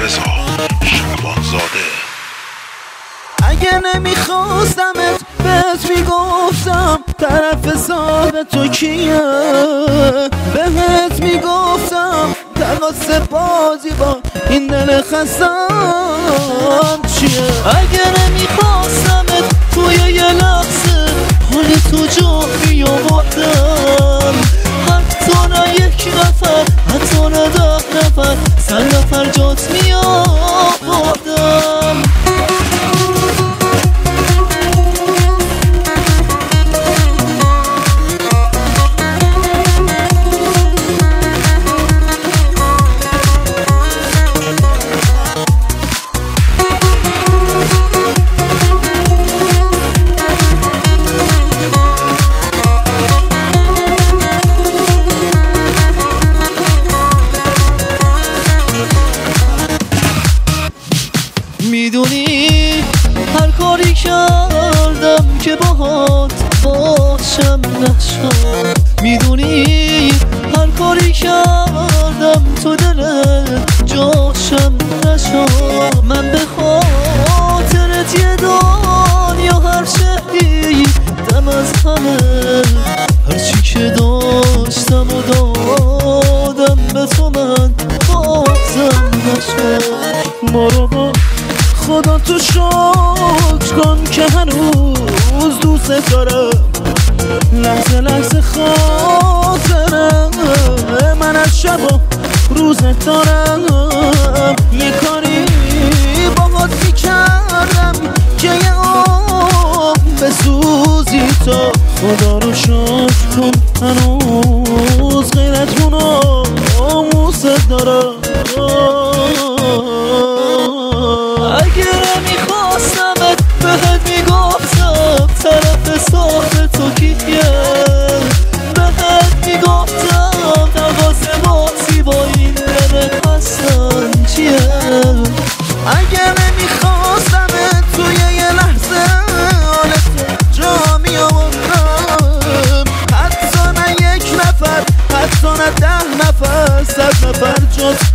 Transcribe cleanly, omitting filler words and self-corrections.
رضا شعبانزاده. اگه نمیخواستمت بهت میگفتم طرف حساب تو کیه، بهت میگفتم تقاس بازی با این دل خستم چیه. اگه نمیخواستمت توی یه لحظه حال تو جا میآوردم، حتی نه یک نفر، حتی نه 10 نفر، 100 نفر جات میآوردم. میدونی هر کاری کردم که باهات باشم نشد، میدونی هر کاری کردم تو دلت جاشم نشد. من به خاطرت یه دنیا هر شهری دم از همه، هرچی که داشتم و دادم به تو من بازم نشد. ما رو با خدا تو شکر کن که هنوز دوست دارم، لحظه لحظه خاطرم من از شب و روزت دارم. یه کاری باهات میکردم که یه عمر بسوزی تا، خدا رو شکر کن هنوز غیرتون آموزت دارم. اگه نمیخواستمت بهت میگفتم طرف حساب تو کیه، بهت میگفتم تقاس بازی با این دل خستم چیه. اگه نمیخواستمت توی یه لحظه حالت جا میآوردم، حتی نه یک نفر، حتی نه 10 نفر، 100 نفر جات